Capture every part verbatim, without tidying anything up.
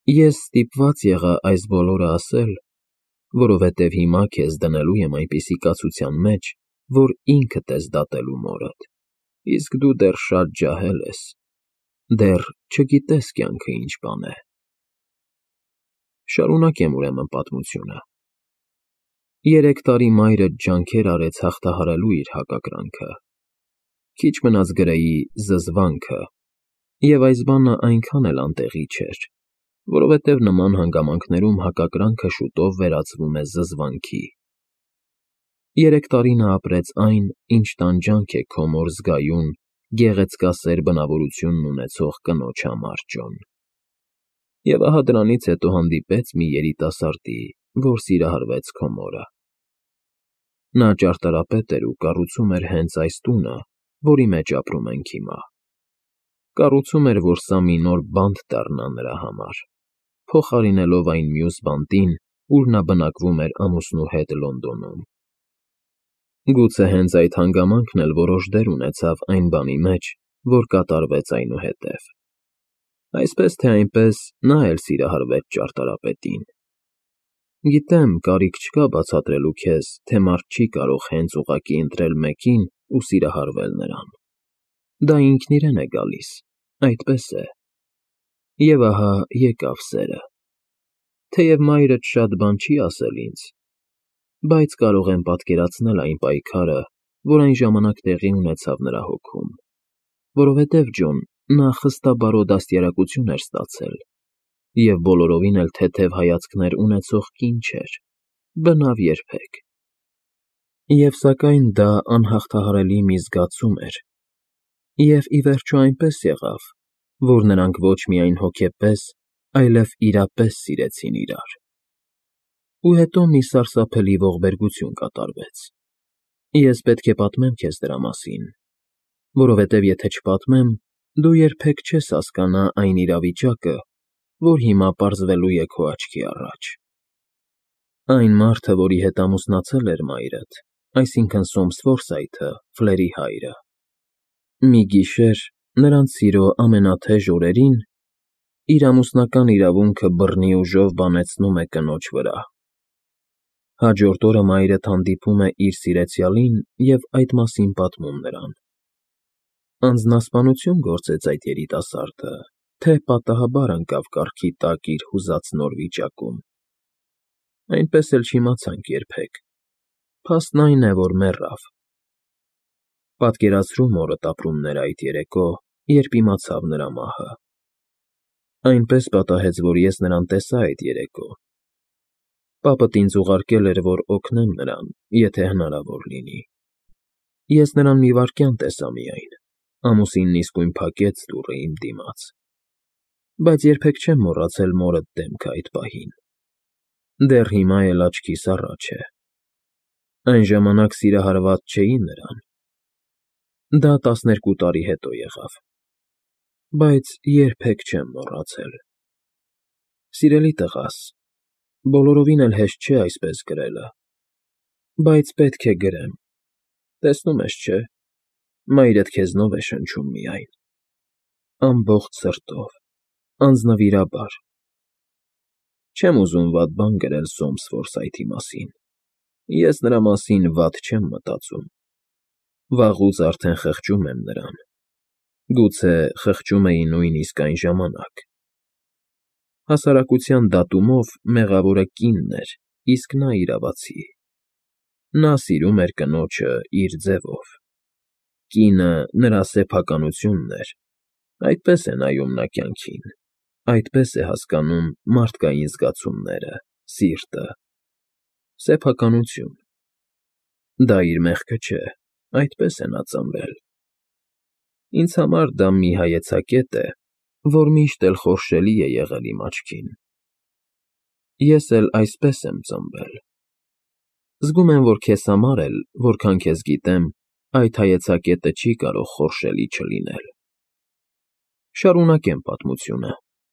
Ես ստիպված եղա այս բոլորը ասել, որովհետև հիմա քեզ դնելու եմ այնպիսի կացության մեջ, որ ինքդ ես դատելու մորդ, իսկ դու դեռ շատ ջահել ես, դեռ չգիտես կյանքը ինչ բան է։ Շարունակեմ ուրեմն պատմությունը։ Երեք տարի մայրդ ջանքեր արեց հաղթահարելու իր հակակրանքը, քիչ մնաց գրեի զզվանքը, և այս բանը այնքան էլ անտեղի չէր, որովհետև նման հանգամանքներում հակակրանքը շուտով վերածվում է զզվանքի։ Երեք տարի նա ապրեց այն, ինչ տանջանք է քո մոր զգայուն, գեղեցկասեր բնավորությունն ունեցող կնոջ համար, Ջոն։ Եվ ահա դրանից հետո հանդիպեց մի երիտասարդի, որ սիրահարվեց քո մորը։ Նա ճարտարապետ էր ու կառուցում էր հենց այս տունը, որի մեջ ապրում ենք հիմա։ Կառուցում էր, որ սա մի նոր բանտ դառնա նրա համար, փոխարինելով այն մյուս բանտին, ուր նա բնակվում էր ամուսնու հետ Լոնդոնում։ Գուցե հենց այդ հանգամանքն էլ որոշ դեր ունեցավ այն բանի մեջ, որ կատարվեց այնուհետև։ Այսպես թե այնպես նա էլ սիրահարվեց ճարտարապետին։ Գիտեմ, կարիք չկա բացատրելու քեզ, թե մարդ չի կարող հենց ուղղակի ընտրել մեկին ու սիրահարվել նրան։ Դա ինքն իրեն է գալիս, այդպես է։ Եվ ահա եկավ սերը։ Թեև մայրդ շատ բան չի ասել ինձ, բայց կարող եմ պատկերացնել այն պայքարը, որ այն ժամանակ տեղի ունեցավ նրա հոգում, որովհետև, Ջոն, նա խստաբարո դաստիարակություն էր ստացել, և բոլորովին էլ թեթև հայացքներ ունեցող կին չէր, բնավ երբեք։ Եվ սակայն դա անհաղթահարելի մի զգացում էր, և ի վերջո այնպես եղավ, որ նրանք ոչ միայն հոգեպես, այլև իրապես սիրեցին իրար։ Ու հետո մի սարսափելի ողբերգություն կատարվեց։ Ես պետք է պատմեմ քեզ դրա մասին, որովհետև եթե չպատմեմ, դու երբեք չես հասկանա այն իրավիճակը, որ հիմա պարզվելու է քո աչքի առաջ։ Այն մարդը, որի հետ ամուսնացել էր մայրդ, այսինքն Սոմսվորսայթը, Ֆլերի հայրը, մի գիշեր, նրանց սիրո ամենաթեժ օրերին, իր ամուսնական իրավունքը բռնի ուժով բանեցնում է կնոջ վրա։ Հաջորդ օրը մայրդ հանդիպում է իր սիրեցյալին և այդ մասին պատմում նրան։ Անձնասպանություն գործեց այդ երիտասարդը, թե պատահաբար ընկավ կառքի տակ իր հուզած նոր վիճակում։ Այնպես էլ չիմացանք երբեք, փաստն այն է, որ մեռավ։ Պատկերացրու մորդ ապրումները այդ երեկո, երբ իմացավ նրա մահը։ Այնպես պատահեց, որ ես նրան տեսա այդ երեկո։ Պապդ ինձ ուղարկել էր, որ օգնեմ նրան, եթե հնարավոր լինի։ Ես նրան մի վայրկյան տեսա միայն, ամուսինն իսկույն փակեց դուռը իմ դիմաց։ Բայց երբեք չեմ մոռացել մորդ դեմքը այդ պահին։ Դեռ հիմա էլ աչքիս առաջ է։ Այն ժամանակ սիրահարված չէի նրան։ Դա տասներկու տարի հետո եղավ։ Բայց երբեք չեմ մոռացել։ Սիրելի տղաս, բոլորովին էլ հեշտ չէ այսպես գրելը, բայց պետք է գրեմ, տեսնում ես, չէ՞, մայրդ քեզնով է շնչում միայն, ամբողջ սրտով, անձնվիրաբար։ Չեմ ուզում վատ բան գրել Սոմսվորսայթի մասին, ես նրա մասին վատ չեմ մտածում, վաղուց արդեն խղճում եմ նրան, գուցե խղճում էի նույնիսկ այն ժամանակ։ Հասարակության դատումով մեղավորը կինն էր, իսկ նա իրավացի։ Նա սիրում էր կնոջը իր ձևով։ Կինը նրա սեփականությունն էր, այդպես է նայում նա կյանքին, այդպես է հասկանում մարդկային զգացումները, սիրտը։ Սեփականություն։ Դա իր մեղքը չէ, այդպես է նա ծնվել։ Ինձ համար դա մի հայեցակետ է, որ միշտ էլ խորշելի է եղել իմ աչքին։ Ես էլ այսպես եմ ծնվել։ Զգում եմ, որ քեզ համար էլ, որքան քեզ գիտեմ, այդ հայեցակետը չի կարող խորշելի չլինել։ Շարունակեմ պատմությունը։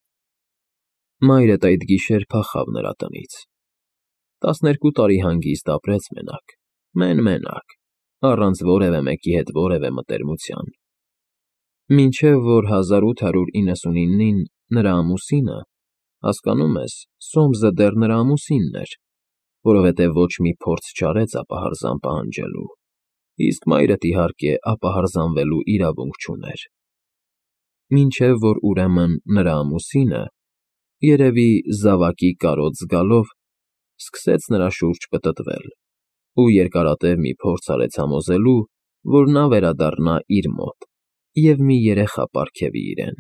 Մայրդ այդ գիշեր փախավ նրա տնից։ Տասներկու տարի հանգիստ ապրեց մենակ, մեն֊մենակ, առանց որևէ մեկի հետ որևէ մտերմության։ Մինչև որ հազար ութ հարյուր իննսունինին նրա ամուսինը, Հասկանում ես, Սոմսը դեռ նրա ամուսինն էր, որովհետև ոչ մի փորձ չարեց ապահարզան պահանջելու, իսկ մայրդ, իհարկե, ապահարզանվելու իրավունք չուներ։ Մինչև որ ուրեմն նրա ամուսինը, երևի զավակի կարոտ զգալով, սկսեց նրա շուրջ պտտվել ու երկարատև մի փորձ արեց համոզելու, որ նա վերադառնա իր մոտ և մի երեխա պարգևի իրեն։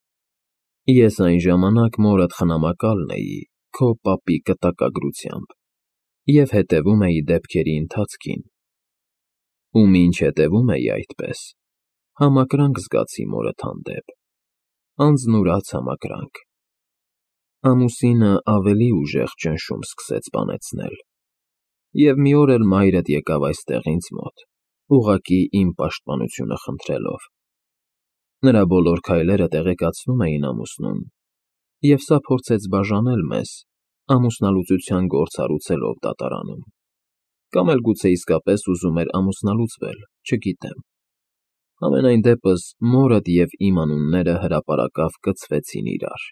Ես այն ժամանակ մորդ խնամակալն էի քո պապի կտակագրությամբ և հետևում էի դեպքերի ընթացքին, ու մինչ հետևում էի այդպես, համակրանք զգացի մորդ հանդեպ, անձնուրաց համակրանք։ Ամուսինը ավելի ուժեղ ճնշում սկսեց բանեցնել, և մի օր էլ մայրդ եկավ այստեղ ինձ մոտ, ուղղակի իմ պաշտպանությունը խնդրելով։ Նրա բոլոր քայլերը տեղեկացնում էին ամուսնուն, և սա փորձեց բաժանել մեզ, ամուսնալուծության գործ հարուցելով դատարանում, կամ էլ գուցե իսկապես ուզում էր ամուսնալուծվել, չգիտեմ։ Համենայն դեպս մորդ և իմ անունները հրապարակավ կցվեցին իրար։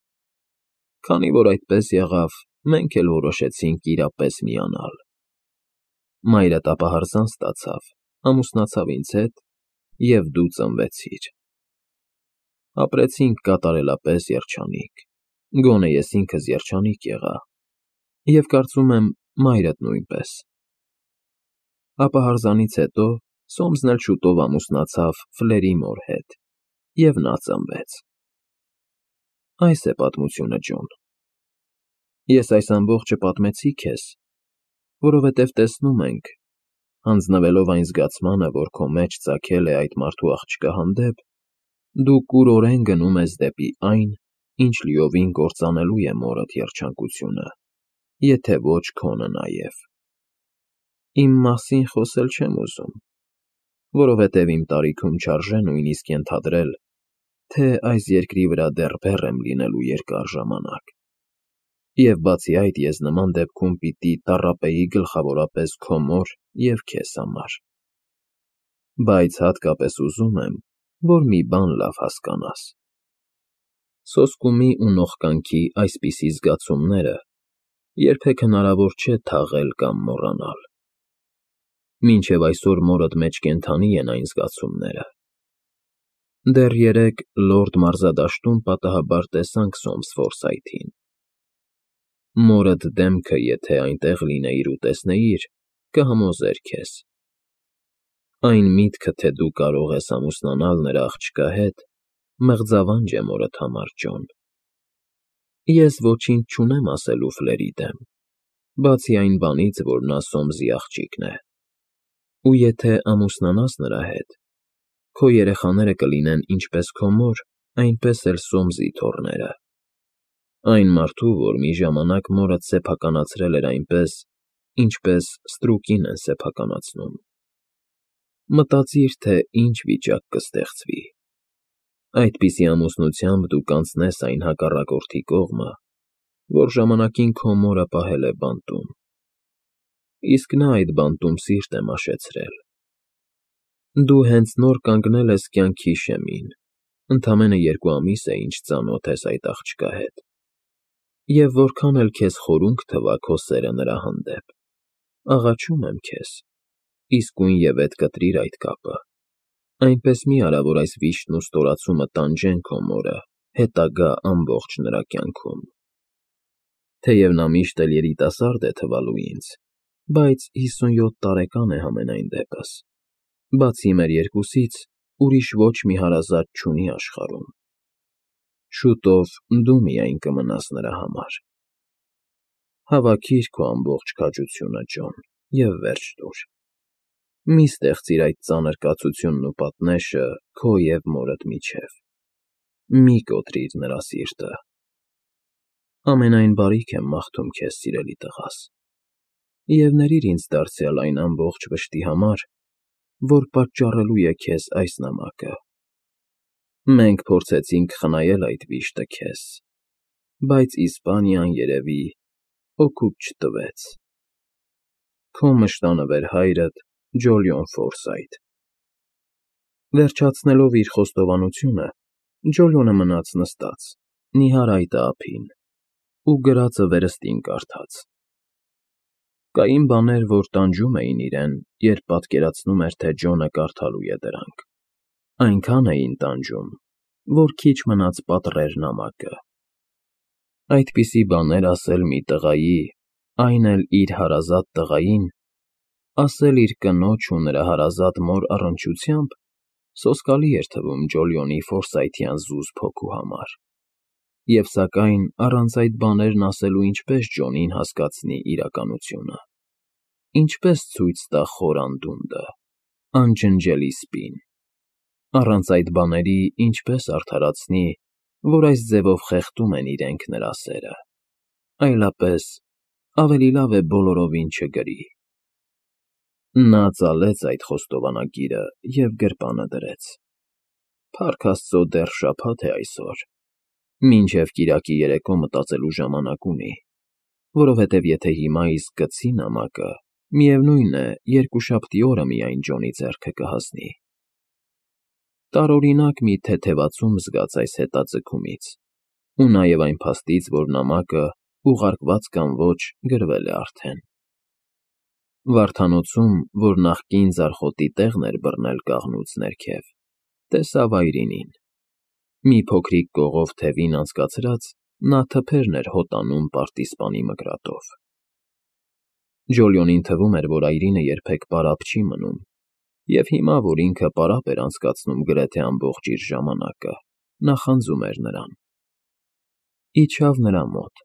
Քանի որ այդպես եղավ, մենք էլ որոշեցինք իրապես միանալ։ Մայրդ ապահարզան ստացավ, ամուսնացավ ինձ հետ, և դու ծնվեցիր։ Ապրեցինք կատարելապես երջանիկ, գոնե ես ինքս երջանիկ եղա, և կարծում եմ մայրդ նույնպես։ Ապահարզանից հետո Սոմսն էլ շուտով ամուսնացավ Ֆլերի մոր հետ, և նա ծնվեց։ Այս է պատմությունը, Ջոն։ Ես այս ամբողջը պատմեցի քեզ, որովհետև տեսնում ենք, հանձնվելով այն զգացմանը, որ քո մեջ ծագել է այդ մարդու աղջկա հանդեպ, դու կուրորեն գնում ես դեպի այն, ինչ լիովին կործանելու է մորդ երջանկությունը, եթե ոչ քոնը նաև։ Իմ մասին խոսել չեմ ուզում, որովհետև իմ տարիքում չարժե նույնիսկ ենթադրել, թե այս երկրի վրա դեռ բեռ եմ լինելու երկար ժամանակ, և բացի այդ ես նման դեպքում պիտի տառապեի գլխավորապես քո մոր և քեզ համար։ Բայց հատկապես ուզում եմ, որ մի բան լավ հասկանաս. սոսկումի ու նողկանքի այսպիսի զգացումները երբեք հնարավոր չէ թաղել կամ մոռանալ։ Մինչև այսօր մորդ մեջ կենդանի են այն զգացումները։ Դեռ երեկ լորդ մարզադաշտում պատահաբար տեսանք Սոմս Ֆորսայթին։ Մորդ դեմքը եթե այնտեղ լինեիր ու տեսնեիր, կհամոզեր քեզ։ Այն միտքը, թե դու կարող ես ամուսնանալ նրա աղջկա հետ, մեղձավանջ է մորդ համար, Ջոն։ Ես ոչինչ չունեմ ասելու Ֆլերի դեմ, բացի այն բանից, որ նա Սոմսի աղջիկն է, ու եթե ամուսնանաս նրա հետ, քո երեխաները կլինեն ինչպես քո մոր, այնպես էլ Սոմսի թոռները։ Այն մարդու, որ մի ժամանակ մորդ սեփականացրել էր այնպես, ինչպես ստրուկին են սեփականացնում։ Մտածիր, թե ինչ վիճակ կստեղծվի։ Այդպիսի ամուսնությամբ դու կանցնես այն հակառակորդի կողմը, որ ժամանակին քո մորը պահել է բանտում, իսկ նա այդ բանտում սիրտ է մաշեցրել։ Դու հենց նոր կանգնել ես կյանքի շեմին, ընդամենը երկու ամիս է, ինչ ծանոթ ես այդ աղջկա հետ, և որքան էլ քեզ խորունկ թվա քո սերը նրա հանդեպ, աղաչում եմ քեզ, իսկույնևեթ կտրիր այդ կապը, այնպես մի արա, որ այս վիշտն ու ստորացումը տանջեն քո մորը հետագա ամբողջ նրա կյանքում։ Թեև նա միշտ էլ երիտասարդ է թվալու ինձ, բայց հիսունյոթ տարեկան է համենայն դեպս, բացի մեր երկուսից, ուրիշ ոչ մի հարազատ չունի աշխարհում։ Շուտով դու միայն կմնաս նրա համար։ Հավաքիր քո ամբողջ քաջությունը, Ջոն, և վերջ տուր։ Մի ստեղծիր այդ ծանր կացությունն ու պատնեշը քո և մորդ միջև։ Մի կոտրիր նրա սիրտը։ Ամենայն բարիք եմ մաղթում քեզ, սիրելի տղաս, և ների՛ր ինձ դարձյալ այն ամբողջ վշտի համար, որ պատճառելու է քեզ այս նամակը։ Մենք փորձեցինք խնայել այդ վիշտը քեզ, բայց Իսպանիան, երևի, օգուտ չտվեց։ Քո մշտանվեր հայրդ Ջոլիոն Ֆորսայթ։ Վերջացնելով իր խոստովանությունը, Ջոլիոնը մնաց նստած, նիհար այտը ափին, ու գրածը վերստին կարդաց։ Կային բաներ, որ տանջում էին իրեն, երբ պատկերացնում էր, թե Ջոնը կարդալու է դրանք։ Այնքան էին տանջում, որ քիչ մնաց պատռեր նամակը։ Այդպիսի բաներ ասել մի տղայի, այն էլ իր հարազատ տղային, ասել իր կնոջ ու նրա հարազատ մոր առնչությամբ, սոսկալի էր թվում Ջոլիոնի ֆորսայթյան զուզ փոքու համար։ Եվ սակայն առանց այդ բաներն ասելու ինչպես Ջոնին հասկացնի իրականությունը, ինչպես ցույց տա խոր անդունդը, անջնջելի սպին, առանց այդ բաների ինչպես արդարացնի, որ այս ձևով խեղդում են իրենք նրա սերը, այլապես ավելի լավ է բոլորովին չգրի։ Նա ծալեց այդ խոստովանագիրը և գրպանը դրեց։ Փառք Աստծո, դեռ շաբաթ է այսօր, մինչև կիրակի երեկո մտածելու ժամանակ ունի, որովհետև եթե հիմա իսկ գցի նամակը, միևնույն է, երկուշաբթի օրը միայն Ջոնի ձեռքը կհասնի։ Տարօրինակ մի թեթևացում զգաց այս հետաձգումից, ու նաև այն փաստից, որ նամակը, ուղարկված կամ ոչ, գրվել է արդեն։ Վարդանոցում, որ նախկին ձարխոտի տեղն էր բռնել կաղնուց ներքև, տեսավ այրինին։ Մի փոքրիկ կողով թևին անցկացրած, նա թփերն էր հոտանում պարտիզպանի մկրատով։ Ջոլիոնին թվում էր, որ այրինը երբեք պարապ չի մնում, և հիմա, որ ինքը պարապ էր անցկացնում գրեթե ամբողջ իր ժամանակը, նախանձում էր նրան։ Իջավ նրա մոտ։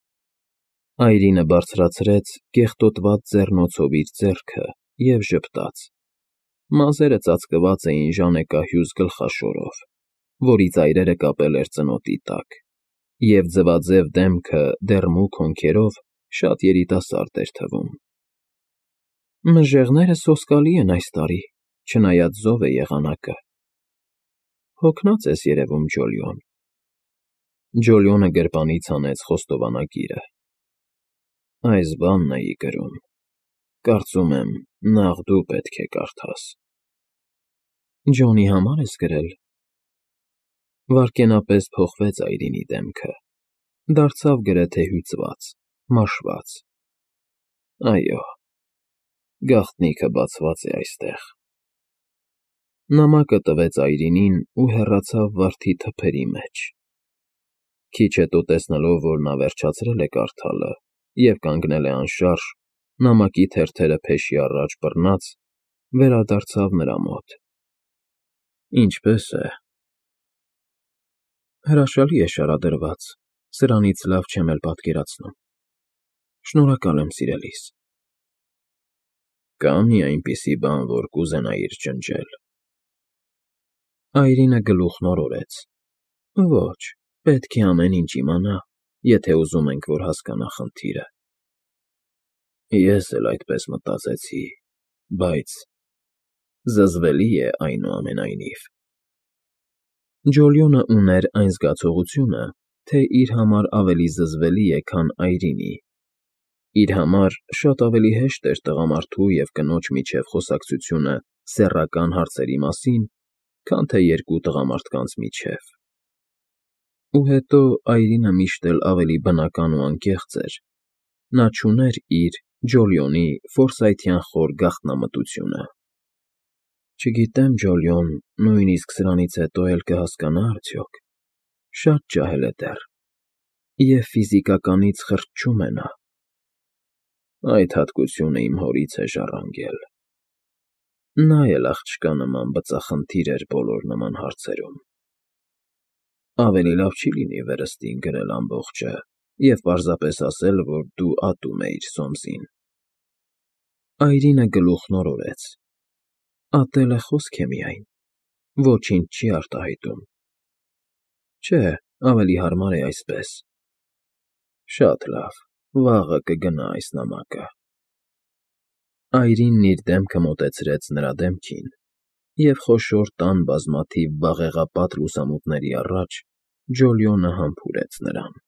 Այրինը բարձրացրեց կեղտոտված ձեռնոցով իր ձեռքը և ժպտաց։ Մազերը ծածկված էին ժանեկահյուզ գլխաշորով, որի ծայրերը կապել էր ծնոտի տակ, և ձվաձև դեմքը դեռ մուգ հոնքերով շատ երիտասարդ էր թվում։ Մժեղները սոսկալի են այս տարի, չնայած զով է եղանակը։ Հոգնած ես երևում, Ջոլիոն։ Ջոլիոնը գրպանից հանեց խոստովանագիրը։ Այս բանն էի գրում։ Կարծում եմ, նախ դու պետք է կարդաս։ Ջոնի համար ես գրել։ Վայրկենապես փոխվեց այրինի դեմքը, դարձավ գրեթե հյուծված, մաշված։ Այո, գաղտնիքը բացված է այստեղ։ Նամակը տվեց այրինին ու հեռացավ վարդի թփերի մեջ։ Քիչ հետո տեսնելով, որ նա վերջացրել է կարդալը և կանգնել է անշարժ, նամակի թերթերը փեշի առաջ բռնած, վերադարձավ նրա մոտ։ Ինչպե՞ս է։ Հրաշալի է շարադրված, սրանից լավ չեմ էլ պատկերացնում։ Շնորհակալ եմ, սիրելիս։ Կա՞ մի այնպիսի բան, որ կուզենայիր ջնջել։ Այրինը գլուխն օրորեց։ Ոչ, պետք է ամեն ինչ իմանա, եթե ուզում ենք, որ հասկանա խնդիրը։ Ես էլ այդպես մտածեցի, բայց զզվելի է այնուամենայնիվ։ Ջոլիոնը ուներ այն զգացողությունը, թե իր համար ավելի զզվելի է, քան այրինի։ Իր համար շատ ավելի հեշտ էր տղամարդու և կնոջ միջև խոսակցությունը սեռական հարցերի մասին, քան թե երկու տղամարդկանց միջև։ Ու հետո այրինը միշտ էլ ավելի բնական ու անկեղծ էր։ Նա չուներ իր, Ջոլիոնի, ֆորսայթյան խոր գաղտնամտությունը։ Չգիտեմ, Ջոլիոն, նույնիսկ սրանից հետո էլ կհասկանա՞ արդյոք։ Շատ ջահել է դեռ, և ֆիզիկականից խրճում է նա։ Այդ հատկությունը իմ հորից է ժառանգել։ Նա էլ աղջկա նման բծախնդիր էր բոլոր նման հարցերում։ Ավելի լավ չի լինի վերստին գրել ամբողջը և պարզապես ասել, որ դու ատում էիր Սոմսին։ Այրինը գլուխն օրորեց։ Ատելը խոսք է միայն, ոչինչ չի արտահայտում։ Չէ, ավելի հարմար է այսպես։ Շատ լավ, վաղը կգնա այս նամակը։ Այրինն իր դեմքը մոտեցրեց նրա դեմքին, և խոշոր տան բազմաթիվ բաղեղապատ լուսամուտների առաջ Ջոլիոնը համբուրեց նրան։